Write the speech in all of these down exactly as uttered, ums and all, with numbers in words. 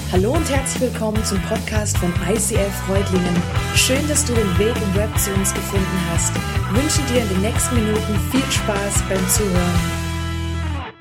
Hallo und herzlich willkommen zum Podcast von I C F Reutlingen. Schön, dass du den Weg im Web zu uns gefunden hast. Ich wünsche dir in den nächsten Minuten viel Spaß beim Zuhören.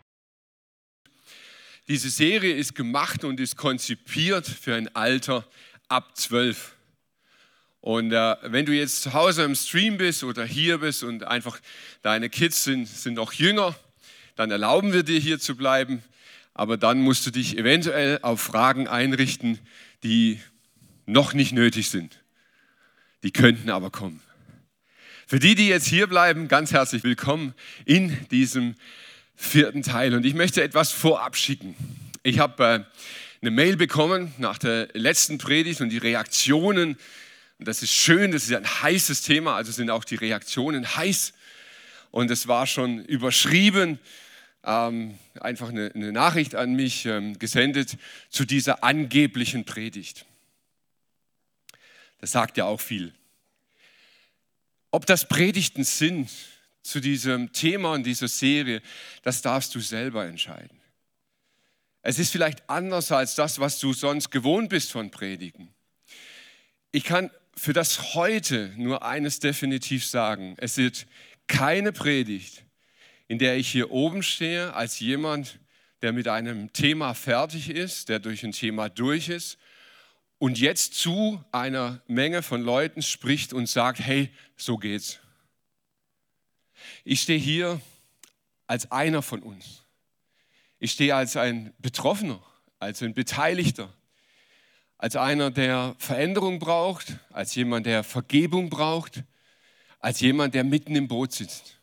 Diese Serie ist gemacht und ist konzipiert für ein Alter ab zwölf. Und äh, wenn du jetzt zu Hause im Stream bist oder hier bist und einfach deine Kids sind, sind noch jünger, dann erlauben wir dir hier zu bleiben. Aber dann musst du dich eventuell auf Fragen einrichten, die noch nicht nötig sind. Die könnten aber kommen. Für die, die jetzt hier bleiben, ganz herzlich willkommen in diesem vierten Teil. Und ich möchte etwas vorab schicken. Ich habe äh, eine Mail bekommen nach der letzten Predigt und die Reaktionen. Und das ist schön, das ist ein heißes Thema, also sind auch die Reaktionen heiß. Und es war schon überschrieben, ähm, einfach eine, eine Nachricht an mich ähm, gesendet zu dieser angeblichen Predigt. Das sagt ja auch viel. Ob das Predigten sind zu diesem Thema und dieser Serie, das darfst du selber entscheiden. Es ist vielleicht anders als das, was du sonst gewohnt bist von Predigen. Ich kann für das heute nur eines definitiv sagen. Es wird keine Predigt, in der ich hier oben stehe als jemand, der mit einem Thema fertig ist, der durch ein Thema durch ist und jetzt zu einer Menge von Leuten spricht und sagt, hey, so geht's. Ich stehe hier als einer von uns. Ich stehe als ein Betroffener, als ein Beteiligter, als einer, der Veränderung braucht, als jemand, der Vergebung braucht, als jemand, der mitten im Boot sitzt.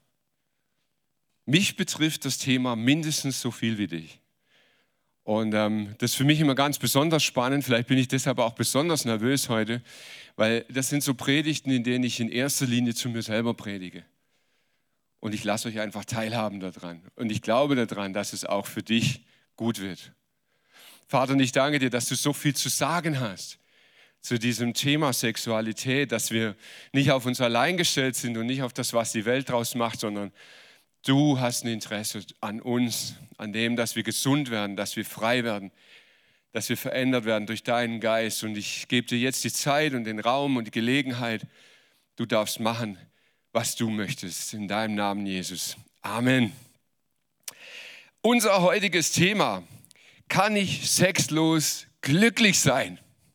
Mich betrifft das Thema mindestens so viel wie dich. Und ähm, das ist für mich immer ganz besonders spannend. Vielleicht bin ich deshalb auch besonders nervös heute, weil das sind so Predigten, in denen ich in erster Linie zu mir selber predige. Und ich lasse euch einfach teilhaben daran. Und ich glaube daran, dass es auch für dich gut wird. Vater, und ich danke dir, dass du so viel zu sagen hast zu diesem Thema Sexualität, dass wir nicht auf uns allein gestellt sind und nicht auf das, was die Welt draus macht, sondern du hast ein Interesse an uns, an dem, dass wir gesund werden, dass wir frei werden, dass wir verändert werden durch deinen Geist. Und ich gebe dir jetzt die Zeit und den Raum und die Gelegenheit. Du darfst machen, was du möchtest. In deinem Namen, Jesus. Amen. Unser heutiges Thema: Kann ich sexlos glücklich sein?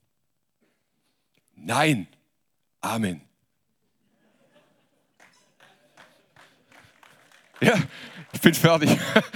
Nein. Amen. Ja, ich bin fertig.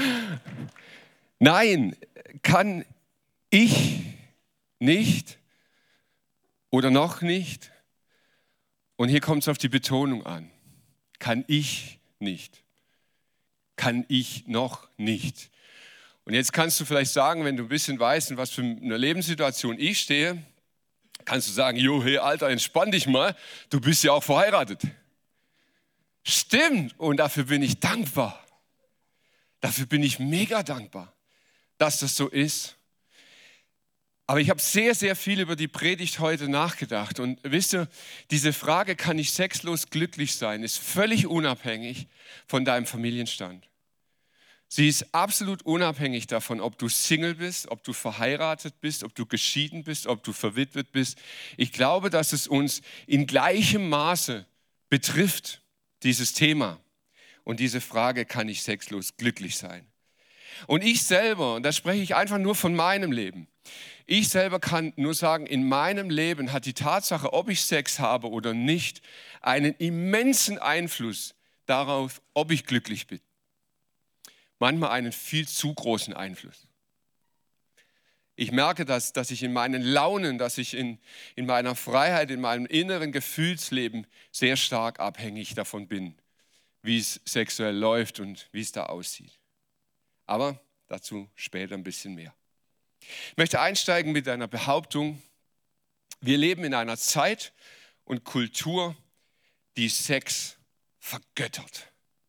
Nein, kann ich nicht oder noch nicht. Und hier kommt es auf die Betonung an. Kann ich nicht. Kann ich noch nicht. Und jetzt kannst du vielleicht sagen, wenn du ein bisschen weißt, in was für einer Lebenssituation ich stehe, kannst du sagen, jo, hey, Alter, entspann dich mal, du bist ja auch verheiratet. Stimmt, und dafür bin ich dankbar. Dafür bin ich mega dankbar, dass das so ist. Aber ich habe sehr, sehr viel über die Predigt heute nachgedacht. Und wisst ihr, diese Frage, kann ich sexlos glücklich sein, ist völlig unabhängig von deinem Familienstand. Sie ist absolut unabhängig davon, ob du Single bist, ob du verheiratet bist, ob du geschieden bist, ob du verwitwet bist. Ich glaube, dass es uns in gleichem Maße betrifft, dieses Thema. Und diese Frage, kann ich sexlos glücklich sein? Und ich selber, und da spreche ich einfach nur von meinem Leben, ich selber kann nur sagen, in meinem Leben hat die Tatsache, ob ich Sex habe oder nicht, einen immensen Einfluss darauf, ob ich glücklich bin. Manchmal einen viel zu großen Einfluss. Ich merke das, dass ich in meinen Launen, dass ich in, in meiner Freiheit, in meinem inneren Gefühlsleben sehr stark abhängig davon bin, wie es sexuell läuft und wie es da aussieht. Aber dazu später ein bisschen mehr. Ich möchte einsteigen mit einer Behauptung: Wir leben in einer Zeit und Kultur, die Sex vergöttert.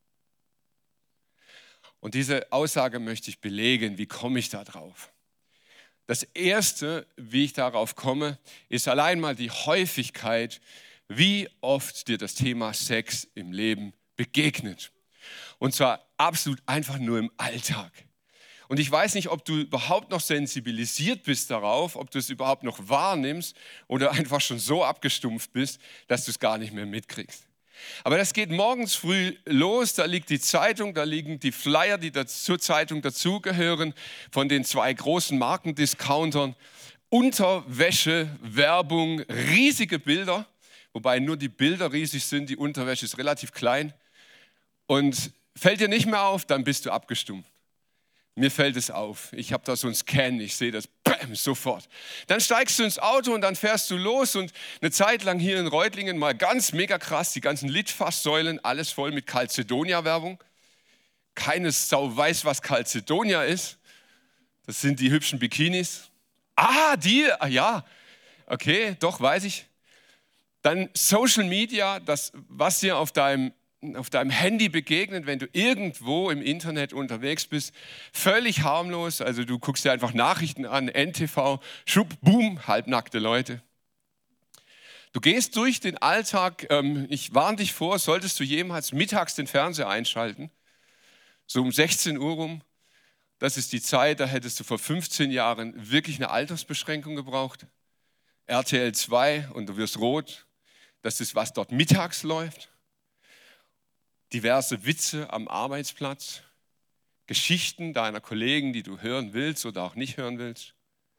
Und diese Aussage möchte ich belegen. Wie komme ich da drauf? Das Erste, wie ich darauf komme, ist allein mal die Häufigkeit, wie oft dir das Thema Sex im Leben begegnet. Und zwar absolut einfach nur im Alltag. Und ich weiß nicht, ob du überhaupt noch sensibilisiert bist darauf, ob du es überhaupt noch wahrnimmst oder einfach schon so abgestumpft bist, dass du es gar nicht mehr mitkriegst. Aber das geht morgens früh los, da liegt die Zeitung, da liegen die Flyer, die zur Zeitung dazugehören, von den zwei großen Markendiscountern. Unterwäsche, Werbung, riesige Bilder, wobei nur die Bilder riesig sind, die Unterwäsche ist relativ klein. Und fällt dir nicht mehr auf, dann bist du abgestumpft. Mir fällt es auf. Ich habe da so einen Scan, ich sehe das bam, sofort. Dann steigst du ins Auto und dann fährst du los und eine Zeit lang hier in Reutlingen mal ganz mega krass, die ganzen Litfaßsäulen, alles voll mit Calzedonia-Werbung. Keine Sau weiß, was Calzedonia ist. Das sind die hübschen Bikinis. Ah, die, ah ja, okay, doch, weiß ich. Dann Social Media, das, was dir auf deinem auf deinem Handy begegnet, wenn du irgendwo im Internet unterwegs bist, völlig harmlos, also du guckst dir einfach Nachrichten an, N T V, schub, boom, halbnackte Leute. Du gehst durch den Alltag, ähm, ich warne dich vor, solltest du jemals mittags den Fernseher einschalten, so um sechzehn Uhr rum, das ist die Zeit, da hättest du vor fünfzehn Jahren wirklich eine Altersbeschränkung gebraucht, R T L zwei und du wirst rot, das ist, was dort mittags läuft. Diverse Witze am Arbeitsplatz, Geschichten deiner Kollegen, die du hören willst oder auch nicht hören willst.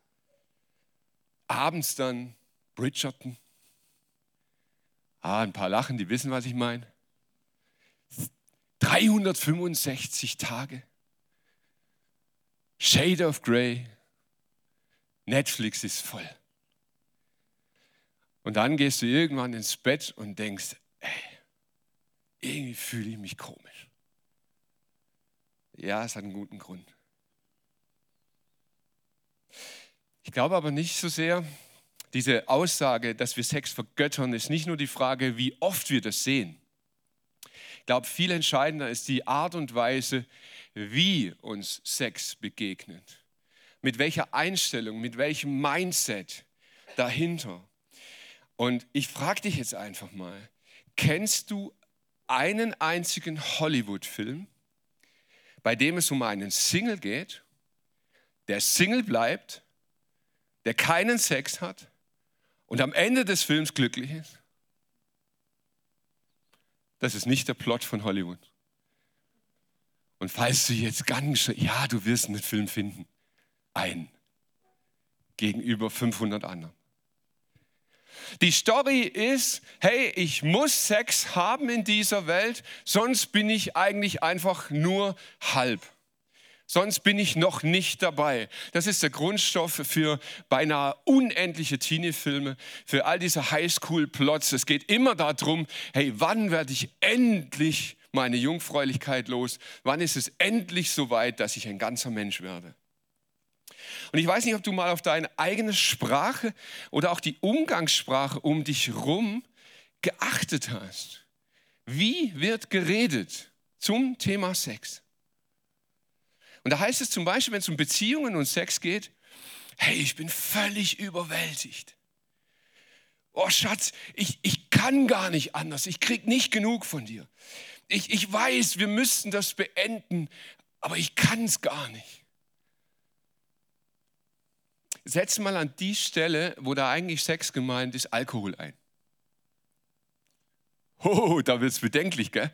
Abends dann Bridgerton. Ah, ein paar lachen, die wissen, was ich meine. dreihundertfünfundsechzig Tage. Shade of Grey. Netflix ist voll. Und dann gehst du irgendwann ins Bett und denkst, ey, irgendwie fühle ich mich komisch. Ja, es hat einen guten Grund. Ich glaube aber nicht so sehr, diese Aussage, dass wir Sex vergöttern, ist nicht nur die Frage, wie oft wir das sehen. Ich glaube, viel entscheidender ist die Art und Weise, wie uns Sex begegnet. Mit welcher Einstellung, mit welchem Mindset dahinter. Und ich frage dich jetzt einfach mal, kennst du einen einzigen Hollywood-Film, bei dem es um einen Single geht, der Single bleibt, der keinen Sex hat und am Ende des Films glücklich ist? Das ist nicht der Plot von Hollywood. Und falls du jetzt ganz, ja, du wirst einen Film finden, einen, gegenüber fünfhundert anderen. Die Story ist, hey, ich muss Sex haben in dieser Welt, sonst bin ich eigentlich einfach nur halb. Sonst bin ich noch nicht dabei. Das ist der Grundstoff für beinahe unendliche Teenie-Filme, für all diese Highschool-Plots. Es geht immer darum, hey, wann werde ich endlich meine Jungfräulichkeit los? Wann ist es endlich so weit, dass ich ein ganzer Mensch werde? Und ich weiß nicht, ob du mal auf deine eigene Sprache oder auch die Umgangssprache um dich herum geachtet hast. Wie wird geredet zum Thema Sex? Und da heißt es zum Beispiel, wenn es um Beziehungen und Sex geht, hey, ich bin völlig überwältigt. Oh Schatz, ich, ich kann gar nicht anders, ich krieg nicht genug von dir. Ich, ich weiß, wir müssten das beenden, aber ich kann es gar nicht. Setz mal an die Stelle, wo da eigentlich Sex gemeint ist, Alkohol ein. Oh, da wird es bedenklich, gell?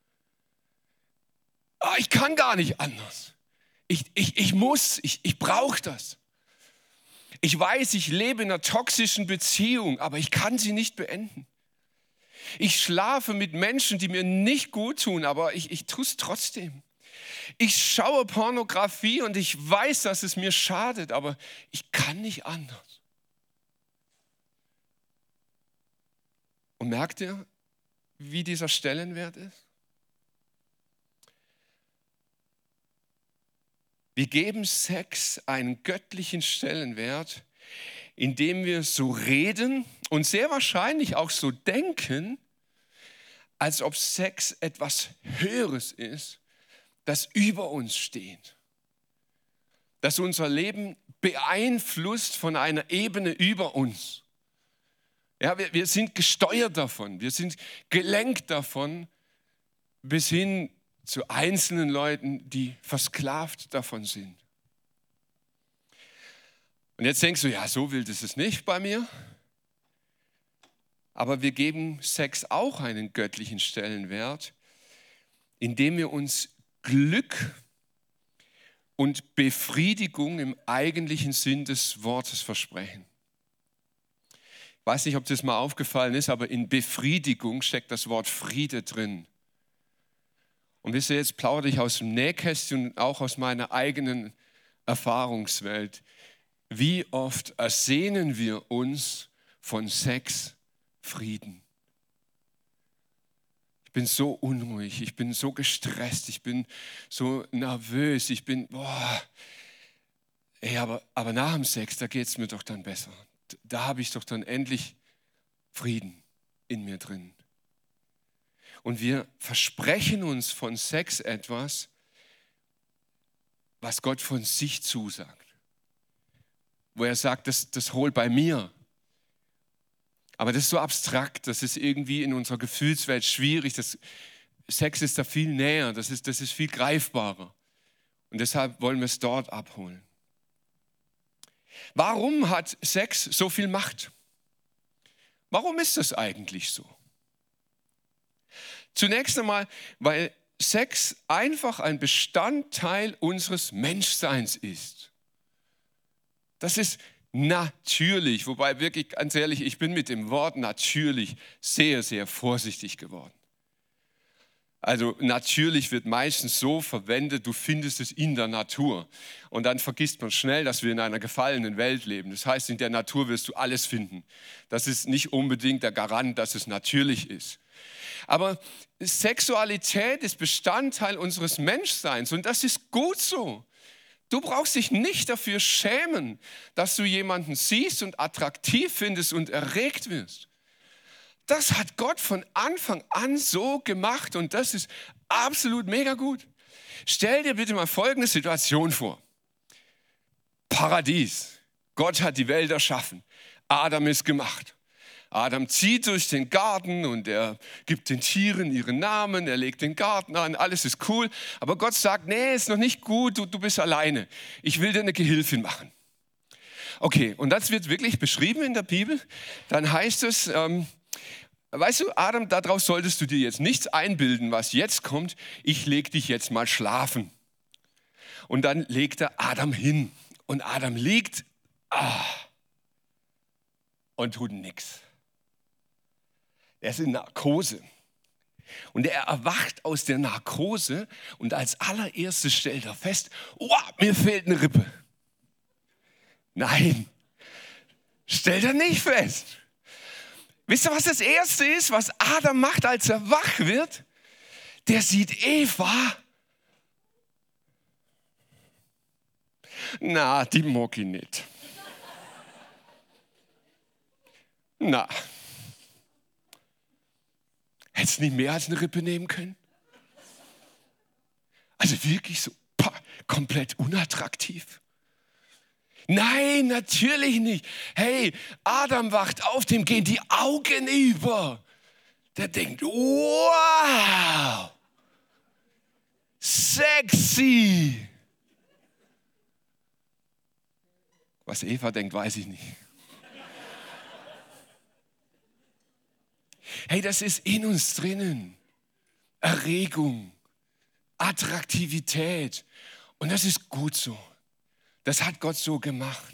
Ah, ich kann gar nicht anders. Ich, ich, ich muss, ich, ich brauche das. Ich weiß, ich lebe in einer toxischen Beziehung, aber ich kann sie nicht beenden. Ich schlafe mit Menschen, die mir nicht gut tun, aber ich, ich tue es trotzdem. Ich schaue Pornografie und ich weiß, dass es mir schadet, aber ich kann nicht anders. Und merkt ihr, wie dieser Stellenwert ist? Wir geben Sex einen göttlichen Stellenwert, indem wir so reden und sehr wahrscheinlich auch so denken, als ob Sex etwas Höheres ist, das über uns steht, das unser Leben beeinflusst von einer Ebene über uns. Ja, wir, wir sind gesteuert davon, wir sind gelenkt davon, bis hin zu einzelnen Leuten, die versklavt davon sind. Und jetzt denkst du, ja, so wild ist es nicht bei mir. Aber wir geben Sex auch einen göttlichen Stellenwert, indem wir uns Glück und Befriedigung im eigentlichen Sinn des Wortes versprechen. Ich weiß nicht, ob das mal aufgefallen ist, aber in Befriedigung steckt das Wort Friede drin. Und wisst ihr, jetzt plaudere ich aus dem Nähkästchen und auch aus meiner eigenen Erfahrungswelt. Wie oft ersehnen wir uns von Sex Frieden? Ich bin so unruhig, ich bin so gestresst, ich bin so nervös, ich bin, boah, ey, aber, aber nach dem Sex, da geht es mir doch dann besser. Da habe ich doch dann endlich Frieden in mir drin. Und wir versprechen uns von Sex etwas, was Gott von sich zusagt. Wo er sagt, das, das hol bei mir. Aber das ist so abstrakt, das ist irgendwie in unserer Gefühlswelt schwierig. Das, Sex ist da viel näher, das ist, das ist viel greifbarer. Und deshalb wollen wir es dort abholen. Warum hat Sex so viel Macht? Warum ist das eigentlich so? Zunächst einmal, weil Sex einfach ein Bestandteil unseres Menschseins ist. Das ist natürlich, wobei wirklich ganz ehrlich, ich bin mit dem Wort natürlich sehr, sehr vorsichtig geworden. Also natürlich wird meistens so verwendet, du findest es in der Natur. Und dann vergisst man schnell, dass wir in einer gefallenen Welt leben. Das heißt, in der Natur wirst du alles finden. Das ist nicht unbedingt der Garant, dass es natürlich ist. Aber Sexualität ist Bestandteil unseres Menschseins und das ist gut so. Du brauchst dich nicht dafür schämen, dass du jemanden siehst und attraktiv findest und erregt wirst. Das hat Gott von Anfang an so gemacht und das ist absolut mega gut. Stell dir bitte mal folgende Situation vor. Paradies. Gott hat die Welt erschaffen. Adam ist gemacht. Adam zieht durch den Garten und er gibt den Tieren ihre Namen, er legt den Garten an, alles ist cool. Aber Gott sagt, nee, ist noch nicht gut, du, du bist alleine. Ich will dir eine Gehilfin machen. Okay, und das wird wirklich beschrieben in der Bibel. Dann heißt es, ähm, weißt du, Adam, daraus solltest du dir jetzt nichts einbilden, was jetzt kommt. Ich leg dich jetzt mal schlafen. Und dann legt er Adam hin. Und Adam liegt ah, und tut nichts. Er ist in Narkose. Und er erwacht aus der Narkose und als allererstes stellt er fest, oh, mir fehlt eine Rippe. Nein, stellt er nicht fest. Wisst ihr, was das Erste ist, was Adam macht, als er wach wird? Der sieht Eva. Na, die mag ich nicht. Na. Hättest du nicht mehr als eine Rippe nehmen können? Also wirklich so pah, komplett unattraktiv? Nein, natürlich nicht. Hey, Adam wacht auf, dem gehen die Augen über. Der denkt, wow, sexy. Was Eva denkt, weiß ich nicht. Hey, das ist in uns drinnen. Erregung, Attraktivität. Und das ist gut so. Das hat Gott so gemacht.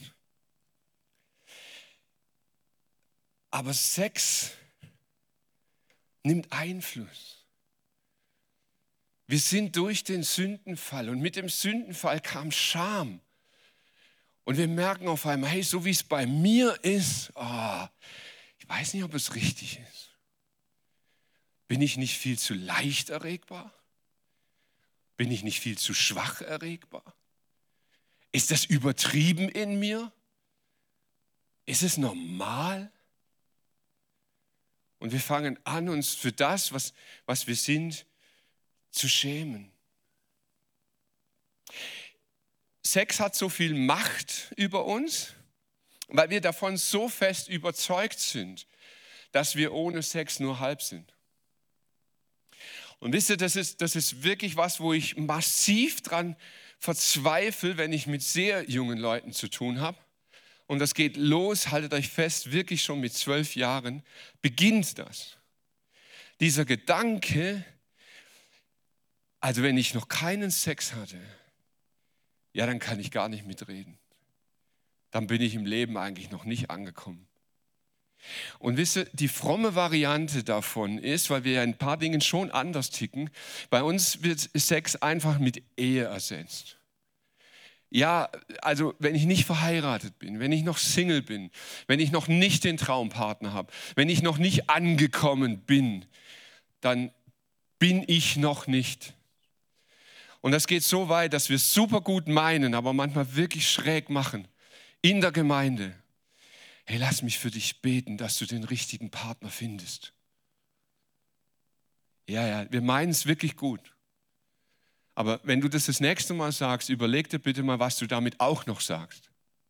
Aber Sex nimmt Einfluss. Wir sind durch den Sündenfall und mit dem Sündenfall kam Scham. Und wir merken auf einmal, hey, so wie es bei mir ist, oh, ich weiß nicht, ob es richtig ist. Bin ich nicht viel zu leicht erregbar? Bin ich nicht viel zu schwach erregbar? Ist das übertrieben in mir? Ist es normal? Und wir fangen an, uns für das, was, was wir sind, zu schämen. Sex hat so viel Macht über uns, weil wir davon so fest überzeugt sind, dass wir ohne Sex nur halb sind. Und wisst ihr, das ist, das ist wirklich was, wo ich massiv dran verzweifle, wenn ich mit sehr jungen Leuten zu tun habe. und das geht los, haltet euch fest, wirklich schon mit zwölf Jahren, beginnt das. Dieser Gedanke, also wenn ich noch keinen Sex hatte, ja, dann kann ich gar nicht mitreden. Dann bin ich im Leben eigentlich noch nicht angekommen. Und wisst ihr, die fromme Variante davon ist, weil wir ja in ein paar Dingen schon anders ticken, bei uns wird Sex einfach mit Ehe ersetzt. Ja, also wenn ich nicht verheiratet bin, wenn ich noch Single bin, wenn ich noch nicht den Traumpartner habe, wenn ich noch nicht angekommen bin, dann bin ich noch nicht. Und das geht so weit, dass wir es super gut meinen, aber manchmal wirklich schräg machen in der Gemeinde. Hey, lass mich für dich beten, dass du den richtigen Partner findest. Ja, ja, wir meinen es wirklich gut. Aber wenn du das das nächste Mal sagst, überleg dir bitte mal, was du damit auch noch sagst.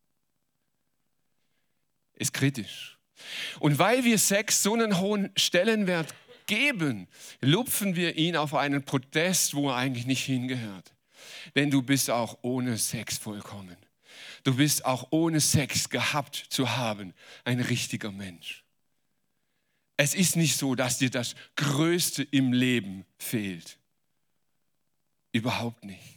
Ist kritisch. Und weil wir Sex so einen hohen Stellenwert geben, lupfen wir ihn auf einen Podest, wo er eigentlich nicht hingehört. Denn du bist auch ohne Sex vollkommen. Du bist auch ohne Sex gehabt zu haben ein richtiger Mensch. Es ist nicht so, dass dir das Größte im Leben fehlt. Überhaupt nicht.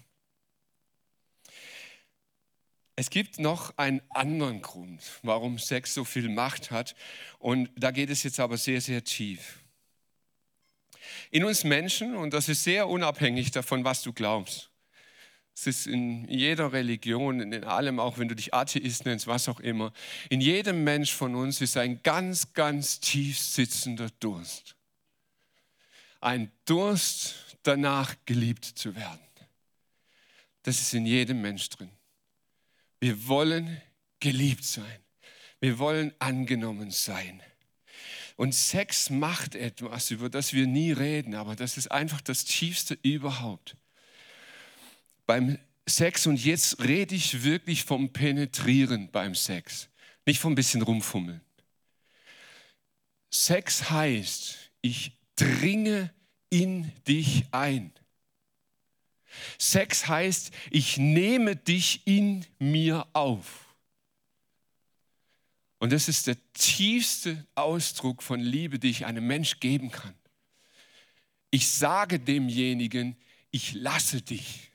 Es gibt noch einen anderen Grund, warum Sex so viel Macht hat. Und da geht es jetzt aber sehr, sehr tief. In uns Menschen, und das ist sehr unabhängig davon, was du glaubst. Es ist in jeder Religion, in allem, auch wenn du dich Atheist nennst, was auch immer. In jedem Mensch von uns ist ein ganz, ganz tief sitzender Durst. Ein Durst danach, geliebt zu werden. Das ist in jedem Mensch drin. Wir wollen geliebt sein. Wir wollen angenommen sein. Und Sex macht etwas, über das wir nie reden, aber das ist einfach das Tiefste überhaupt. Beim Sex, und jetzt rede ich wirklich vom Penetrieren beim Sex, nicht vom bisschen rumfummeln. Sex heißt, ich dringe in dich ein. Sex heißt, ich nehme dich in mir auf. Und das ist der tiefste Ausdruck von Liebe, die ich einem Mensch geben kann. Ich sage demjenigen, ich lasse dich.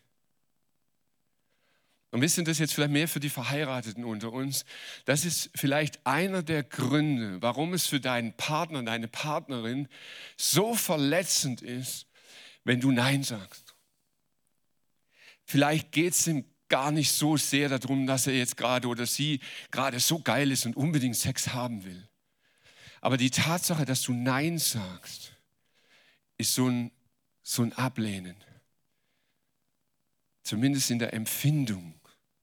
Und wissen das jetzt vielleicht mehr für die Verheirateten unter uns? Das ist vielleicht einer der Gründe, warum es für deinen Partner, deine Partnerin so verletzend ist, wenn du Nein sagst. Vielleicht geht es ihm gar nicht so sehr darum, dass er jetzt gerade oder sie gerade so geil ist und unbedingt Sex haben will. Aber die Tatsache, dass du Nein sagst, ist so ein, so ein Ablehnen. Zumindest in der Empfindung.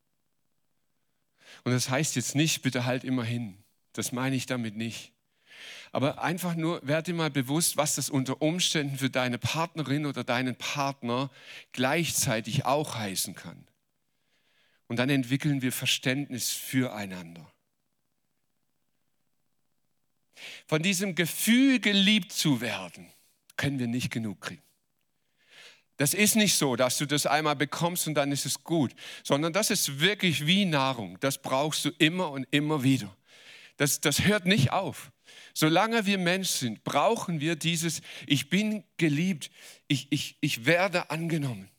Und das heißt jetzt nicht, bitte halt immer hin. Das meine ich damit nicht. Aber einfach nur, werd dir mal bewusst, was das unter Umständen für deine Partnerin oder deinen Partner gleichzeitig auch heißen kann. Und dann entwickeln wir Verständnis füreinander. Von diesem Gefühl, geliebt zu werden, können wir nicht genug kriegen. Das ist nicht so, dass du das einmal bekommst und dann ist es gut, sondern das ist wirklich wie Nahrung. Das brauchst du immer und immer wieder. Das, das hört nicht auf. Solange wir Mensch sind, brauchen wir dieses, ich bin geliebt, ich, ich, ich werde angenommen.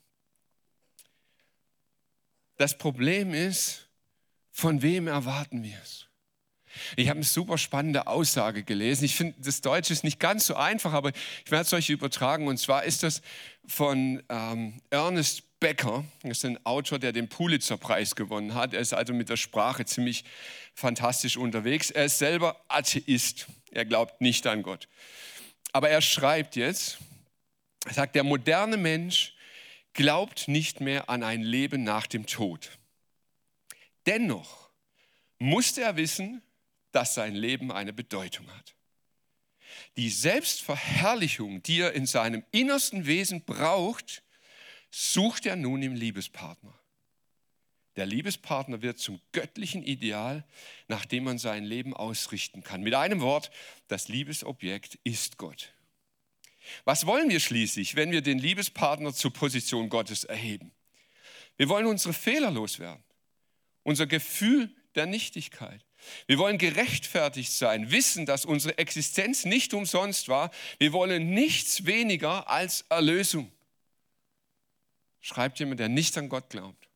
Das Problem ist, von wem erwarten wir es? Ich habe eine super spannende Aussage gelesen. Ich finde, das Deutsche ist nicht ganz so einfach, aber ich werde es euch übertragen. Und zwar ist das von ähm, Ernest Becker. Das ist ein Autor, der den Pulitzer-Preis gewonnen hat. Er ist also mit der Sprache ziemlich fantastisch unterwegs. Er ist selber Atheist. Er glaubt nicht an Gott. Aber er schreibt jetzt, er sagt, der moderne Mensch glaubt nicht mehr an ein Leben nach dem Tod. Dennoch musste er wissen, dass sein Leben eine Bedeutung hat. Die Selbstverherrlichung, die er in seinem innersten Wesen braucht, sucht er nun im Liebespartner. Der Liebespartner wird zum göttlichen Ideal, nach dem man sein Leben ausrichten kann. Mit einem Wort, das Liebesobjekt ist Gott. Was wollen wir schließlich, wenn wir den Liebespartner zur Position Gottes erheben? Wir wollen unsere Fehler loswerden, unser Gefühl der Nichtigkeit. Wir wollen gerechtfertigt sein, wissen, dass unsere Existenz nicht umsonst war. Wir wollen nichts weniger als Erlösung. Schreibt jemand, der nicht an Gott glaubt.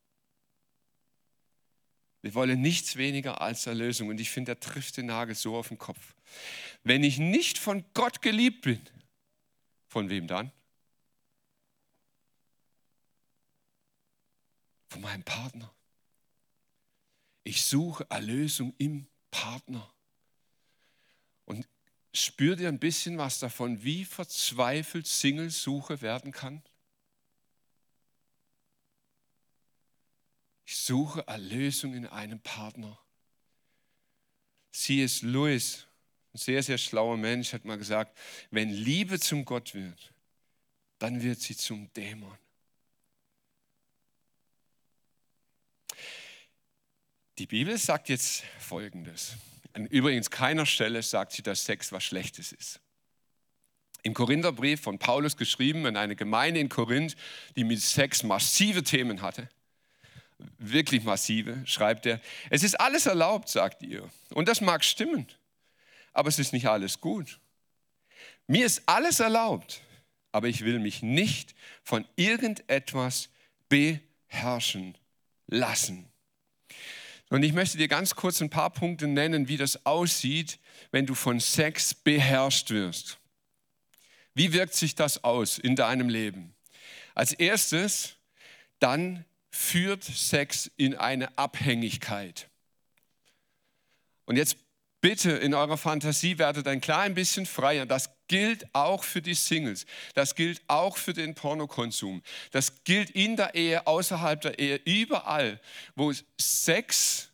Wir wollen nichts weniger als Erlösung. Und ich finde, der trifft den Nagel so auf den Kopf. Wenn ich nicht von Gott geliebt bin, von wem dann? Von meinem Partner. Ich suche Erlösung im Partner. Und spürt ihr ein bisschen was davon, wie verzweifelt Single-Suche werden kann? Ich suche Erlösung in einem Partner. C S. Lewis, ein sehr, sehr schlauer Mensch, hat mal gesagt, wenn Liebe zum Gott wird, dann wird sie zum Dämon. Die Bibel sagt jetzt Folgendes. An übrigens keiner Stelle sagt sie, dass Sex was Schlechtes ist. Im Korintherbrief von Paulus geschrieben an eine Gemeinde in Korinth, die mit Sex massive Themen hatte, wirklich massive, schreibt er, es ist alles erlaubt, sagt ihr. Und das mag stimmen, aber es ist nicht alles gut. Mir ist alles erlaubt, aber ich will mich nicht von irgendetwas beherrschen lassen. Und ich möchte dir ganz kurz ein paar Punkte nennen, wie das aussieht, wenn du von Sex beherrscht wirst. Wie wirkt sich das aus in deinem Leben? Als erstes, dann führt Sex in eine Abhängigkeit. Und jetzt bitte in eurer Fantasie werdet ein klein bisschen freier. Das gilt auch für die Singles. Das gilt auch für den Pornokonsum. Das gilt in der Ehe, außerhalb der Ehe, überall, wo Sex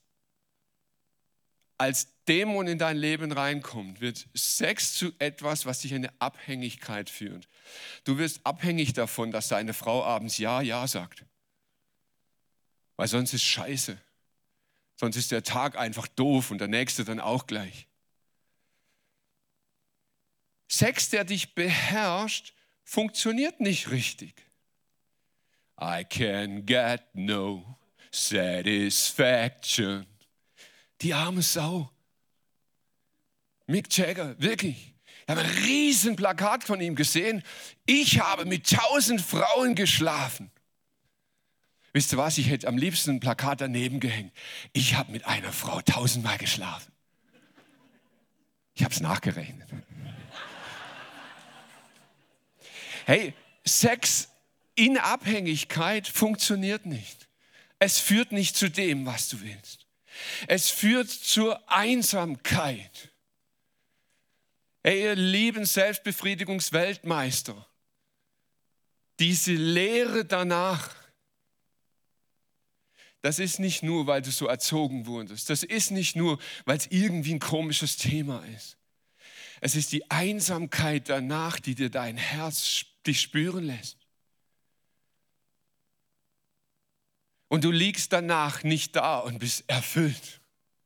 als Dämon in dein Leben reinkommt, wird Sex zu etwas, was dich in eine Abhängigkeit führt. Du wirst abhängig davon, dass deine Frau abends Ja, Ja sagt. Weil sonst ist Scheiße. Sonst ist der Tag einfach doof und der nächste dann auch gleich. Sex, der dich beherrscht, funktioniert nicht richtig. I can get no satisfaction. Die arme Sau. Mick Jagger, wirklich. Ich habe ein riesen Plakat von ihm gesehen. Ich habe mit tausend Frauen geschlafen. Wisst ihr was, ich hätte am liebsten ein Plakat daneben gehängt. Ich habe mit einer Frau tausendmal geschlafen. Ich habe es nachgerechnet. Hey, Sex in Abhängigkeit funktioniert nicht. Es führt nicht zu dem, was du willst. Es führt zur Einsamkeit. Hey, ihr lieben Selbstbefriedigungsweltmeister, diese Lehre danach, das ist nicht nur, weil du so erzogen wurdest. Das ist nicht nur, weil es irgendwie ein komisches Thema ist. Es ist die Einsamkeit danach, die dir dein Herz dich spüren lässt. Und du liegst danach nicht da und bist erfüllt.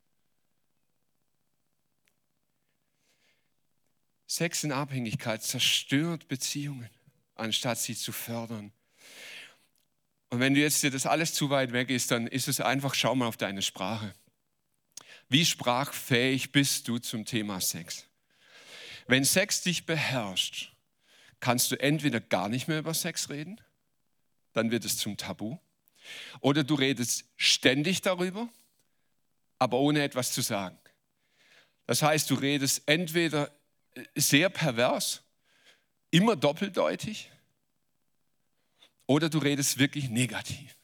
Sex in Abhängigkeit zerstört Beziehungen, anstatt sie zu fördern. Und wenn du jetzt dir das alles zu weit weg ist, dann ist es einfach, schau mal auf deine Sprache. Wie sprachfähig bist du zum Thema Sex? Wenn Sex dich beherrscht, kannst du entweder gar nicht mehr über Sex reden, dann wird es zum Tabu, oder du redest ständig darüber, aber ohne etwas zu sagen. Das heißt, du redest entweder sehr pervers, immer doppeldeutig, oder du redest wirklich negativ.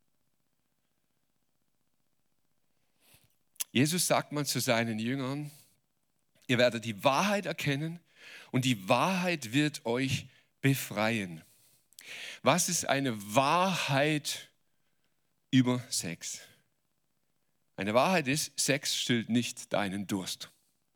Jesus sagt mal zu seinen Jüngern, ihr werdet die Wahrheit erkennen und die Wahrheit wird euch befreien. Was ist eine Wahrheit über Sex? Eine Wahrheit ist, Sex stillt nicht deinen Durst.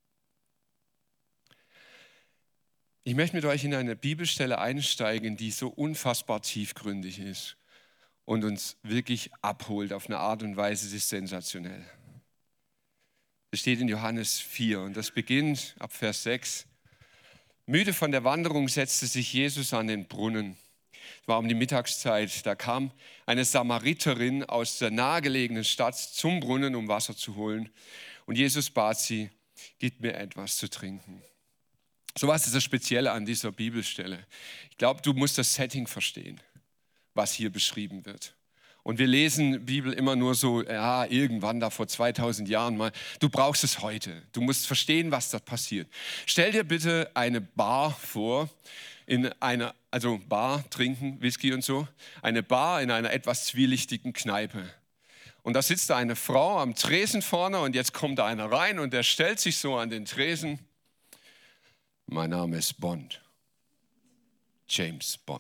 Ich möchte mit euch in eine Bibelstelle einsteigen, die so unfassbar tiefgründig ist und uns wirklich abholt auf eine Art und Weise, die ist sensationell. Das steht in Johannes vier und das beginnt ab Vers sechs. Müde von der Wanderung setzte sich Jesus an den Brunnen. Es war um die Mittagszeit, da kam eine Samariterin aus der nahegelegenen Stadt zum Brunnen, um Wasser zu holen. Und Jesus bat sie, gib mir etwas zu trinken. So was ist das Spezielle an dieser Bibelstelle. Ich glaube, du musst das Setting verstehen, was hier beschrieben wird. Und wir lesen Bibel immer nur so, ja, irgendwann da vor zweitausend Jahren mal. Du brauchst es heute. Du musst verstehen, was da passiert. Stell dir bitte eine Bar vor, in einer, also Bar, trinken, Whisky und so, eine Bar in einer etwas zwielichtigen Kneipe. Und da sitzt da eine Frau am Tresen vorne und jetzt kommt da einer rein und der stellt sich so an den Tresen. Mein Name ist Bond. James Bond.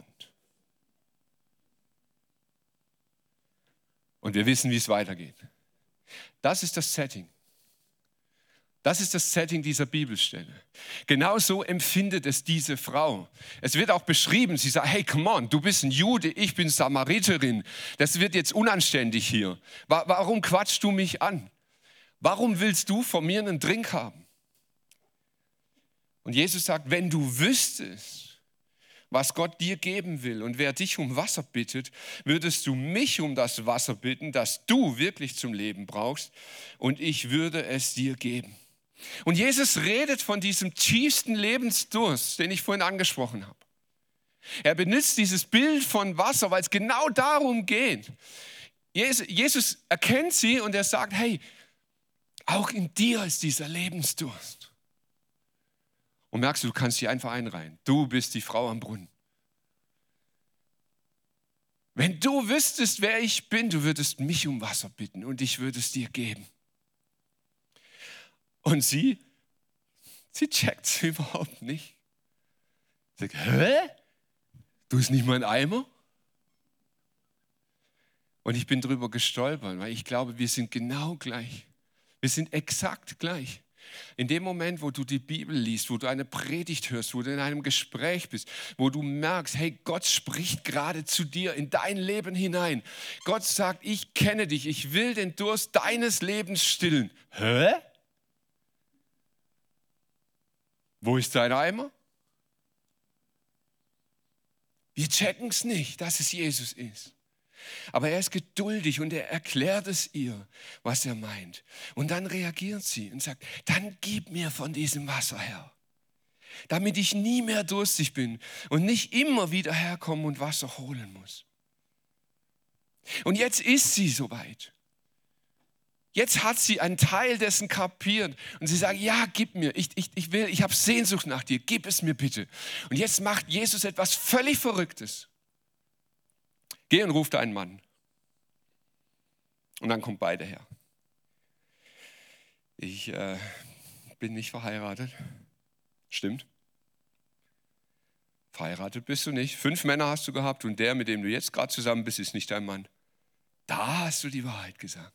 Und wir wissen, wie es weitergeht. Das ist das Setting. Das ist das Setting dieser Bibelstelle. Genauso empfindet es diese Frau. Es wird auch beschrieben, sie sagt, hey, come on, du bist ein Jude, ich bin Samariterin. Das wird jetzt unanständig hier. Warum quatschst du mich an? Warum willst du von mir einen Drink haben? Und Jesus sagt, wenn du wüsstest, was Gott dir geben will und wer dich um Wasser bittet, würdest du mich um das Wasser bitten, das du wirklich zum Leben brauchst, und ich würde es dir geben. Und Jesus redet von diesem tiefsten Lebensdurst, den ich vorhin angesprochen habe. Er benutzt dieses Bild von Wasser, weil es genau darum geht. Jesus erkennt sie und er sagt, hey, auch in dir ist dieser Lebensdurst. Und merkst du, du kannst dich einfach einreihen. Du bist die Frau am Brunnen. Wenn du wüsstest, wer ich bin, du würdest mich um Wasser bitten und ich würde es dir geben. Und sie, sie checkt es überhaupt nicht. Sie sagt, hä? Du bist nicht mein Eimer? Und ich bin drüber gestolpert, weil ich glaube, wir sind genau gleich. Wir sind exakt gleich. In dem Moment, wo du die Bibel liest, wo du eine Predigt hörst, wo du in einem Gespräch bist, wo du merkst, hey, Gott spricht gerade zu dir in dein Leben hinein. Gott sagt, ich kenne dich, ich will den Durst deines Lebens stillen. Hä? Wo ist dein Eimer? Wir checken es nicht, dass es Jesus ist. Aber er ist geduldig und er erklärt es ihr, was er meint. Und dann reagiert sie und sagt, dann gib mir von diesem Wasser, Herr, damit ich nie mehr durstig bin und nicht immer wieder herkommen und Wasser holen muss. Und jetzt ist sie soweit. Jetzt hat sie einen Teil dessen kapiert und sie sagt, ja, gib mir, ich, ich, ich will, ich habe Sehnsucht nach dir, gib es mir bitte. Und jetzt macht Jesus etwas völlig Verrücktes. Geh und ruf deinen Mann. Und dann kommt beide her. Ich äh, bin nicht verheiratet. Stimmt. Verheiratet bist du nicht. Fünf Männer hast du gehabt und der, mit dem du jetzt gerade zusammen bist, ist nicht dein Mann. Da hast du die Wahrheit gesagt.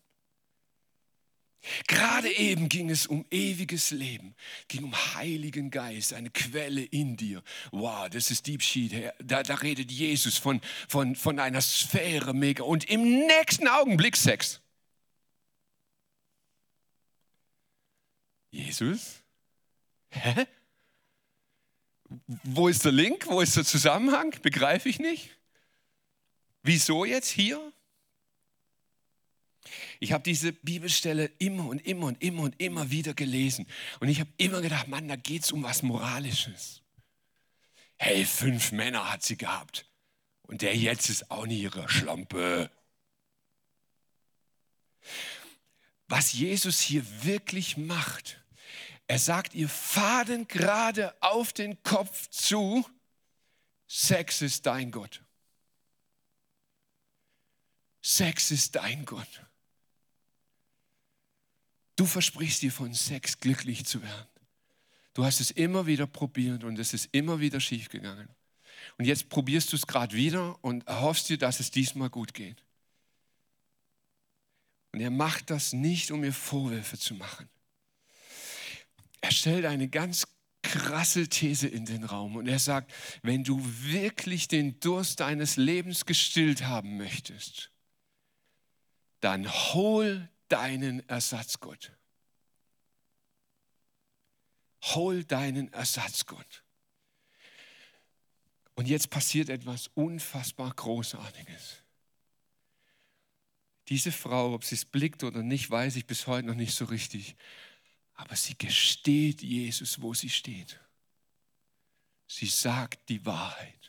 Gerade eben ging es um ewiges Leben, ging um Heiligen Geist, eine Quelle in dir. Wow, das ist Deep Shit. Da, da redet Jesus von, von, von einer Sphäre mega und im nächsten Augenblick Sex. Jesus? Hä? Wo ist der Link? Wo ist der Zusammenhang? Begreife ich nicht. Wieso jetzt hier? Ich habe diese Bibelstelle immer und immer und immer und immer wieder gelesen. Und ich habe immer gedacht, Mann, da geht es um was Moralisches. Hey, fünf Männer hat sie gehabt. Und der jetzt ist auch nicht ihre Schlampe. Was Jesus hier wirklich macht, er sagt ihr Faden gerade auf den Kopf zu, Sex ist dein Gott. Sex ist dein Gott. Du versprichst dir von Sex glücklich zu werden. Du hast es immer wieder probiert und es ist immer wieder schiefgegangen. Und jetzt probierst du es gerade wieder und erhoffst dir, dass es diesmal gut geht. Und er macht das nicht, um mir Vorwürfe zu machen. Er stellt eine ganz krasse These in den Raum und er sagt, wenn du wirklich den Durst deines Lebens gestillt haben möchtest, dann hol deinen Ersatzgott. Hol deinen Ersatzgott. Und jetzt passiert etwas unfassbar Großartiges. Diese Frau, ob sie es blickt oder nicht, weiß ich bis heute noch nicht so richtig. Aber sie gesteht Jesus, wo sie steht. Sie sagt die Wahrheit.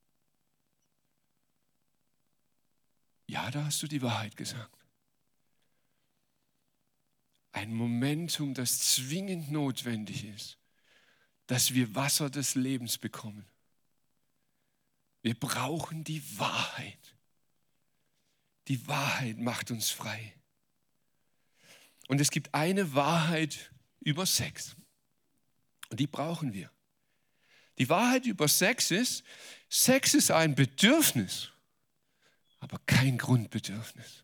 Ja, da hast du die Wahrheit gesagt. Ein Momentum, das zwingend notwendig ist, dass wir Wasser des Lebens bekommen. Wir brauchen die Wahrheit. Die Wahrheit macht uns frei. Und es gibt eine Wahrheit über Sex. Und die brauchen wir. Die Wahrheit über Sex ist, Sex ist ein Bedürfnis, aber kein Grundbedürfnis.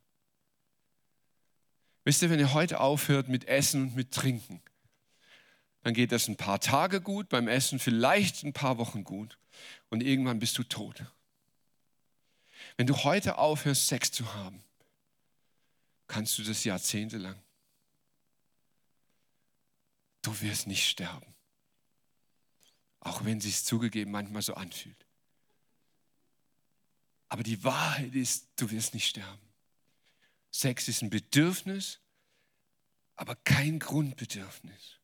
Wisst ihr, wenn ihr heute aufhört mit Essen und mit Trinken, dann geht das ein paar Tage gut, beim Essen vielleicht ein paar Wochen gut und irgendwann bist du tot. Wenn du heute aufhörst, Sex zu haben, kannst du das jahrzehntelang. Du wirst nicht sterben. Auch wenn es sich zugegeben manchmal so anfühlt. Aber die Wahrheit ist, du wirst nicht sterben. Sex ist ein Bedürfnis, aber kein Grundbedürfnis.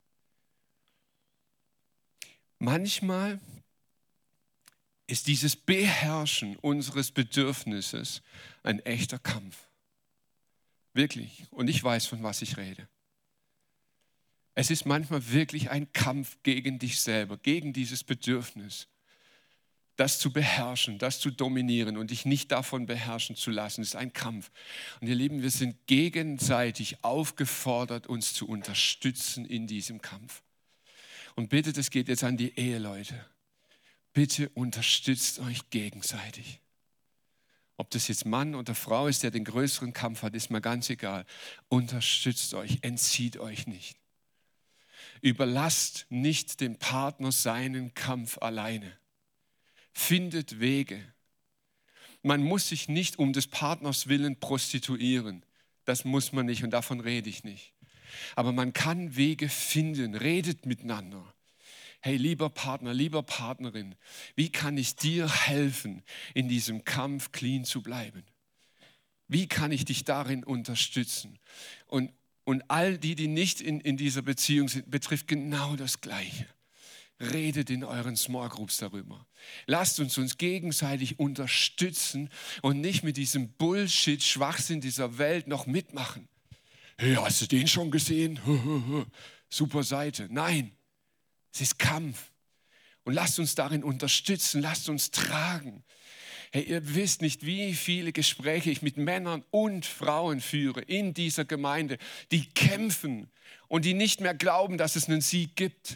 Manchmal ist dieses Beherrschen unseres Bedürfnisses ein echter Kampf. Wirklich. Und ich weiß, von was ich rede. Es ist manchmal wirklich ein Kampf gegen dich selber, gegen dieses Bedürfnis, das zu beherrschen, das zu dominieren und dich nicht davon beherrschen zu lassen. Es ist ein Kampf. Und ihr Lieben, wir sind gegenseitig aufgefordert, uns zu unterstützen in diesem Kampf. Und bitte, das geht jetzt an die Eheleute. Bitte unterstützt euch gegenseitig. Ob das jetzt Mann oder Frau ist, der den größeren Kampf hat, ist mir ganz egal. Unterstützt euch, entzieht euch nicht. Überlasst nicht dem Partner seinen Kampf alleine. Findet Wege. Man muss sich nicht um des Partners willen prostituieren. Das muss man nicht und davon rede ich nicht. Aber man kann Wege finden, redet miteinander. Hey, lieber Partner, lieber Partnerin, wie kann ich dir helfen, in diesem Kampf clean zu bleiben? Wie kann ich dich darin unterstützen? Und, und all die, die nicht in, in dieser Beziehung sind, betrifft genau das Gleiche. Redet in euren Small Groups darüber. Lasst uns uns gegenseitig unterstützen und nicht mit diesem Bullshit, Schwachsinn dieser Welt noch mitmachen. Hey, hast du den schon gesehen? Super Seite. Nein, es ist Kampf. Und lasst uns darin unterstützen, lasst uns tragen. Hey, ihr wisst nicht, wie viele Gespräche ich mit Männern und Frauen führe in dieser Gemeinde, die kämpfen und die nicht mehr glauben, dass es einen Sieg gibt.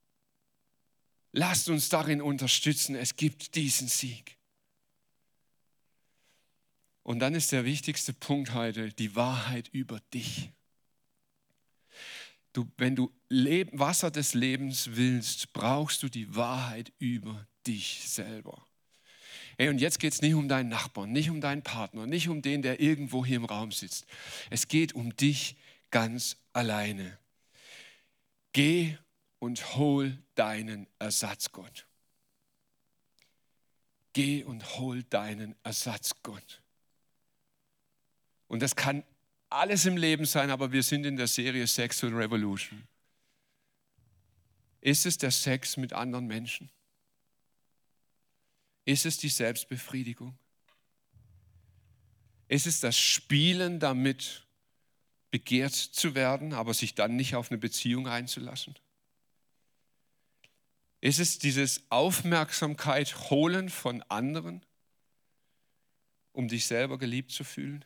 Lasst uns darin unterstützen, es gibt diesen Sieg. Und dann ist der wichtigste Punkt heute die Wahrheit über dich. Du, wenn du Leb- Wasser des Lebens willst, brauchst du die Wahrheit über dich selber. Hey, und jetzt geht es nicht um deinen Nachbarn, nicht um deinen Partner, nicht um den, der irgendwo hier im Raum sitzt. Es geht um dich ganz alleine. Geh und hol deinen Ersatzgott. Geh und hol deinen Ersatzgott. Und das kann alles im Leben sein, aber wir sind in der Serie Sexual Revolution. Ist es der Sex mit anderen Menschen? Ist es die Selbstbefriedigung? Ist es das Spielen damit, begehrt zu werden, aber sich dann nicht auf eine Beziehung einzulassen? Ist es dieses Aufmerksamkeit holen von anderen, um dich selber geliebt zu fühlen?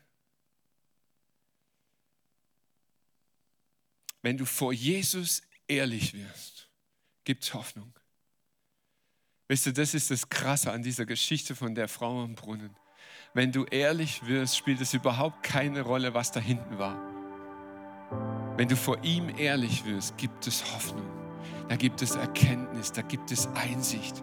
Wenn du vor Jesus ehrlich wirst, gibt es Hoffnung. Wisst ihr, das ist das Krasse an dieser Geschichte von der Frau am Brunnen. Wenn du ehrlich wirst, spielt es überhaupt keine Rolle, was da hinten war. Wenn du vor ihm ehrlich wirst, gibt es Hoffnung. Da gibt es Erkenntnis, da gibt es Einsicht.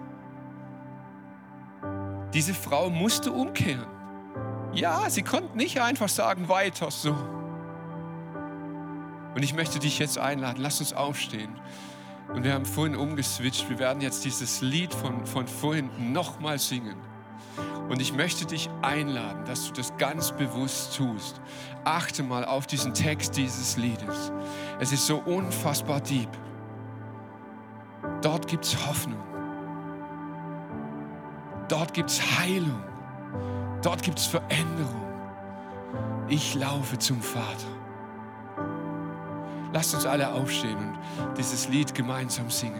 Diese Frau musste umkehren. Ja, sie konnte nicht einfach sagen, weiter so. Und ich möchte dich jetzt einladen, lass uns aufstehen. Und wir haben vorhin umgeswitcht. Wir werden jetzt dieses Lied von, von vorhin nochmal singen. Und ich möchte dich einladen, dass du das ganz bewusst tust. Achte mal auf diesen Text dieses Liedes. Es ist so unfassbar deep. Dort gibt es Hoffnung. Dort gibt es Heilung. Dort gibt es Veränderung. Ich laufe zum Vater. Lasst uns alle aufstehen und dieses Lied gemeinsam singen.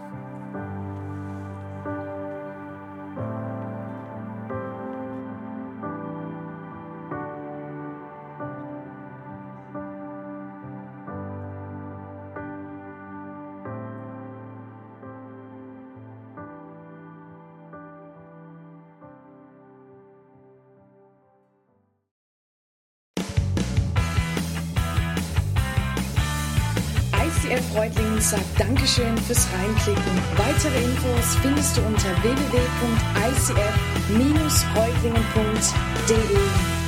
I C F Reutlingen sagt Dankeschön fürs Reinklicken. Weitere Infos findest du unter w w w punkt i c f Bindestrich reutlingen punkt d e.